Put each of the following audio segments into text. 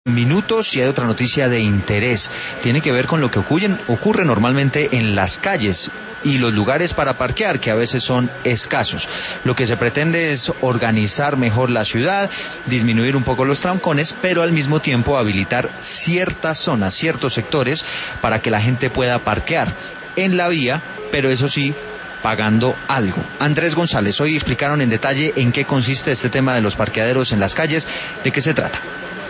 Minutos y hay otra noticia de interés. Tiene que ver con lo que ocurre normalmente en las calles y los lugares para parquear, que a veces son escasos. Lo que se pretende es organizar mejor la ciudad, disminuir un poco los trancones, pero al mismo tiempo habilitar ciertas zonas, ciertos sectores para que la gente pueda parquear en la vía, pero eso sí, pagando algo. Andrés González, hoy explicaron en detalle en qué consiste este tema de los parqueaderos en las calles, de qué se trata.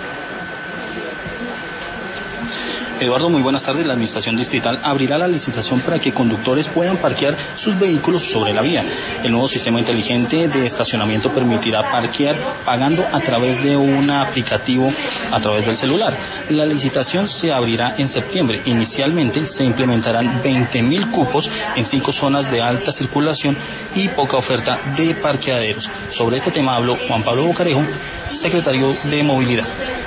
Eduardo, muy buenas tardes. La Administración Distrital abrirá la licitación para que conductores puedan parquear sus vehículos sobre la vía. El nuevo sistema inteligente de estacionamiento permitirá parquear pagando a través de un aplicativo a través del celular. La licitación se abrirá en septiembre. Inicialmente se implementarán 20.000 cupos en 5 zonas de alta circulación y poca oferta de parqueaderos. Sobre este tema habló Juan Pablo Bocarejo, secretario de Movilidad.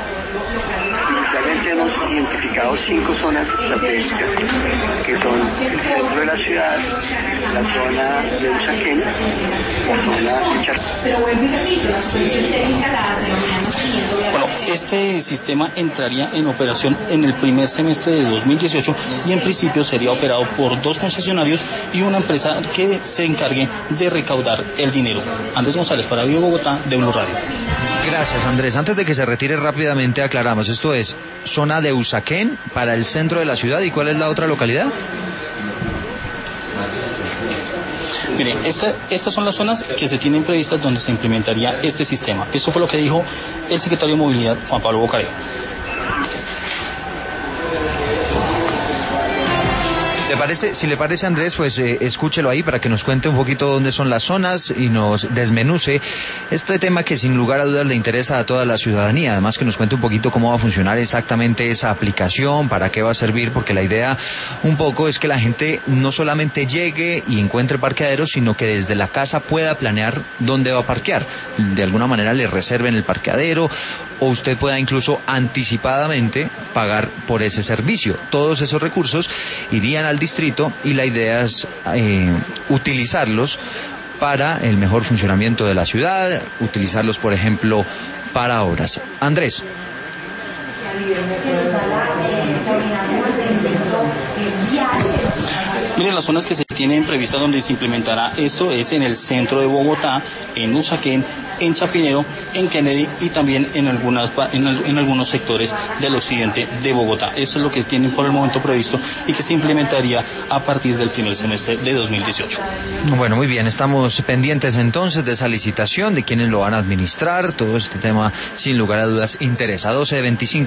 Hemos identificado 5 zonas estratégicas, que son el centro de la ciudad, la zona de Usaquén, la zona de Charcas. Bueno, este sistema entraría en operación en el primer semestre de 2018 y en principio sería operado por 2 concesionarios y una empresa que se encargue de recaudar el dinero. Andrés González para Vivo Bogotá, de Blue Radio. Gracias, Andrés. Antes de que se retire rápidamente aclaramos, esto es zona de Usaquén para el centro de la ciudad. ¿Y cuál es la otra localidad? Mire, estas son las zonas que se tienen previstas donde se implementaría este sistema. Esto fue lo que dijo el secretario de Movilidad, Juan Pablo Bocarejo. Si le parece, Andrés, pues escúchelo ahí para que nos cuente un poquito dónde son las zonas y nos desmenuce este tema que sin lugar a dudas le interesa a toda la ciudadanía. Además que nos cuente un poquito cómo va a funcionar exactamente esa aplicación, para qué va a servir, porque la idea un poco es que la gente no solamente llegue y encuentre parqueaderos, sino que desde la casa pueda planear dónde va a parquear. De alguna manera le reserven el parqueadero o usted pueda incluso anticipadamente pagar por ese servicio. Todos esos recursos irían al distrito y la idea es utilizarlos para el mejor funcionamiento de la ciudad, utilizarlos, por ejemplo, para obras. Andrés. Miren, las zonas que se tienen previstas donde se implementará esto es en el centro de Bogotá, en Usaquén, en Chapinero, en Kennedy y también en algunos sectores del occidente de Bogotá. Eso es lo que tienen por el momento previsto y que se implementaría a partir del primer semestre de 2018. Bueno, muy bien, estamos pendientes entonces de esa licitación, de quiénes lo van a administrar. Todo este tema, sin lugar a dudas, interesa. 12:25.